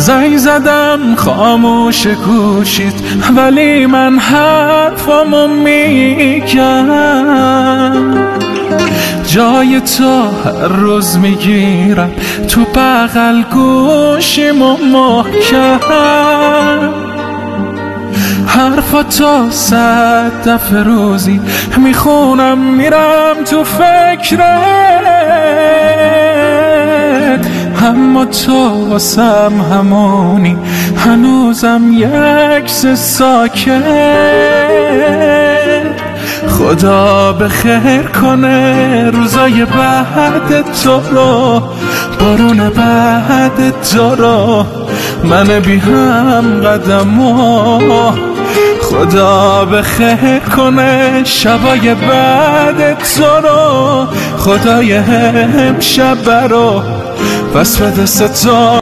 زنگ زدم خاموش گوشید، ولی من حرفمو میگم. جای تو هر روز میگیرم تو بغل گوشیمو محکم. حرفاتو 100 دفعه روزی میخونم، میرم تو فکرت، اما تو واسم همونی، هنوزم یک ساکت. خدا به خیر کنه روزای بعد تو رو، بارون بعد تو رو، من بی هم قدمو. خدا به خیر کنه شبای بعد تو رو، خدای امشب رو پس بده ستاره.